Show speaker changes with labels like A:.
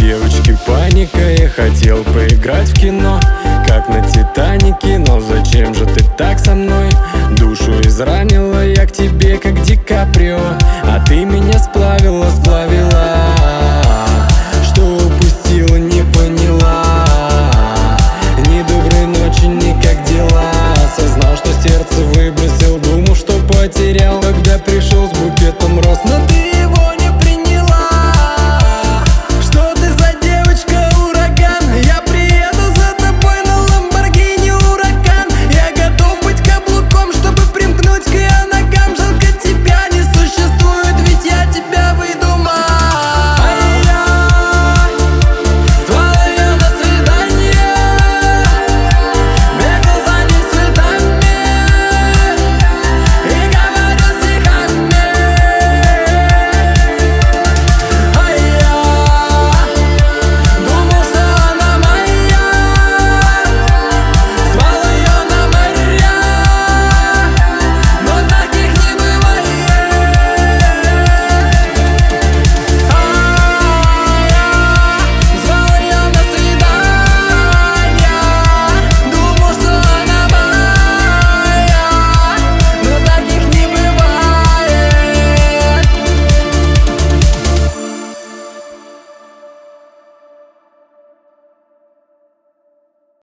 A: девочки паника, я хотел поиграть в кино, как на Титанике, но зачем же ты так со мной? Душу изранила, я к тебе как Ди Каприо, а ты меня сплавила, сплавила.